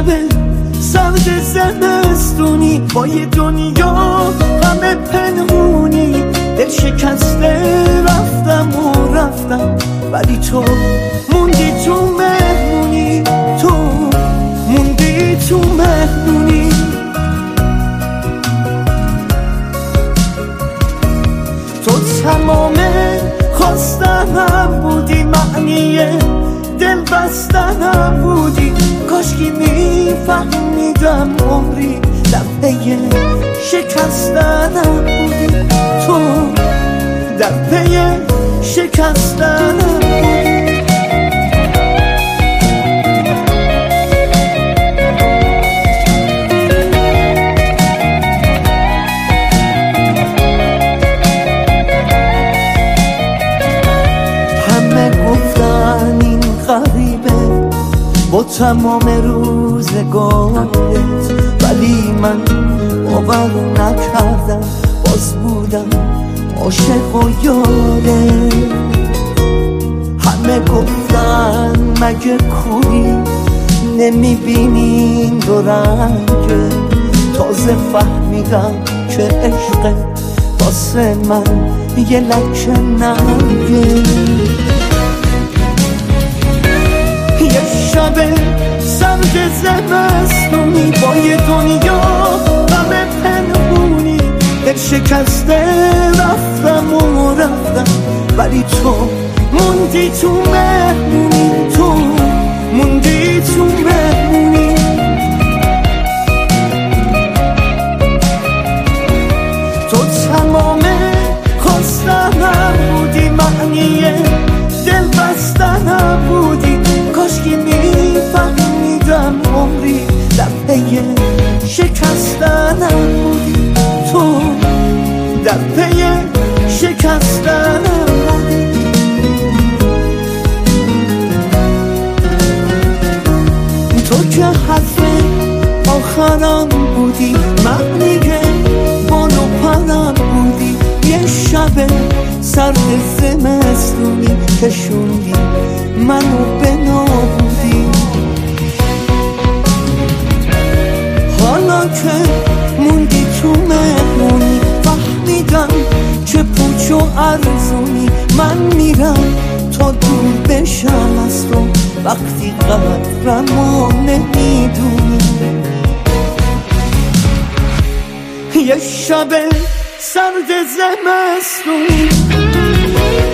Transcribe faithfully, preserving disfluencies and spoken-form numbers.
شب سرد زمستونی با یه دنیا همه پنهونی، دل شکسته رفتم و رفتم ولی تو موندی تو مهمونی، تو موندی تو مهمونی. تو تمام خواستنم بودی، معنی دل بستنم بودی، کاشکی میفهمیدم عمری دفعه شکستنم بودی، تو در پی شکستنم بودی. همه گفتن این غریبه با تمام روزگارت، ولی من باور نکردم، باز بودم عاشق و یاره. همه گفتن مگه کوری نمیبینین دو رنگه، تازه فهمیدم که عشق واسه من یه لکه ننگه. یه شب سرد زمستونی با یه دنیا همه پنهونی، دل شکسته رفتم و رفتم ولی تو موندی تو مهمونی، تو موندی تو مهمونی. تو تمام خواستنم بودی، معنی دل بستنم بودی، کاشکی میفهمیدم عمری دفعه شکستنم بودی، تو در پی شکستنم بودی. تو که حرف آخرم بودی، معنی بال و پرم بودی، یه شب سرد زمستونی کشوندی منو به نابودی. حالا که موندی تو مهمونی فهمیدم چه پوچ و ارزونی، من میرم تا دور بشم از تو وقتی قدرمو نمیدونی. یه شب سرد زمستونی